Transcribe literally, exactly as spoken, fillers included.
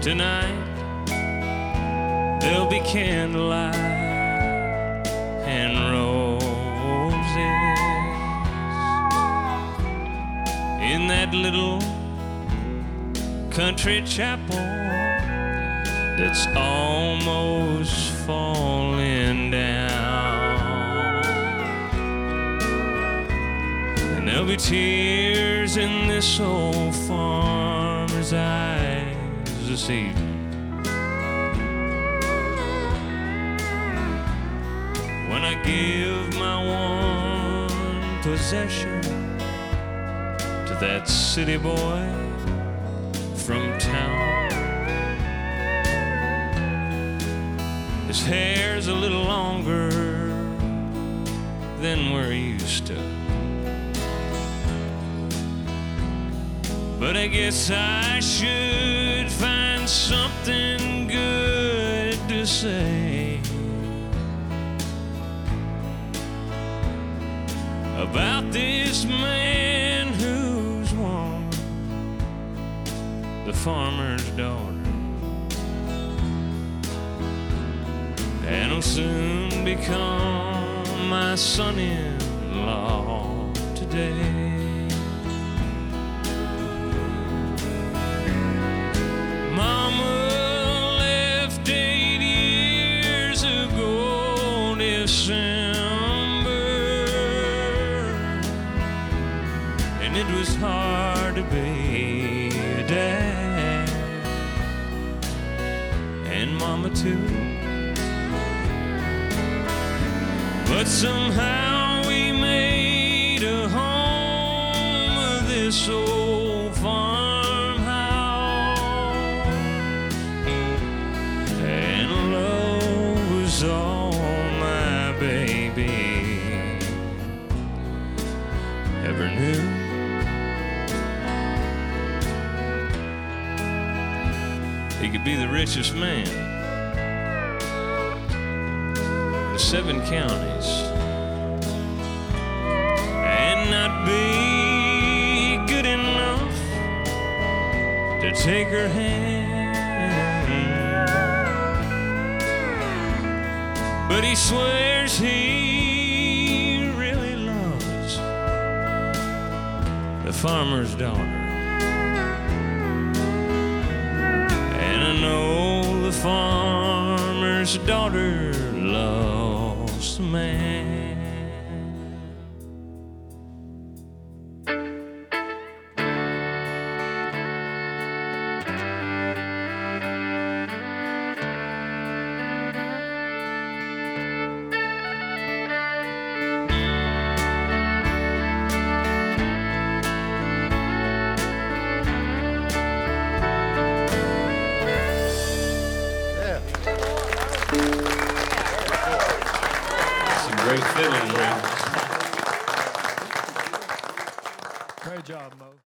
Tonight there'll be candlelight and roses in that little country chapel that's almost falling down. And there'll be tears in this old farmer's eyes this evening when I give my one possession to that city boy from town. His hair's a little longer than we're used to, but I guess I should find something good to say about this man who's won the farmer's daughter and will soon become my son-in-law today. Mama left eight years ago December, and it was hard to be a dad, and Mama too. But somehow we made a home of this old farmhouse, and love was all my baby ever knew. He could be the richest man in seven counties and not be good enough to take her hand, but he swears he really loves the farmer's daughter. And I know the farmer's daughter loves the man. Great fiddling, man.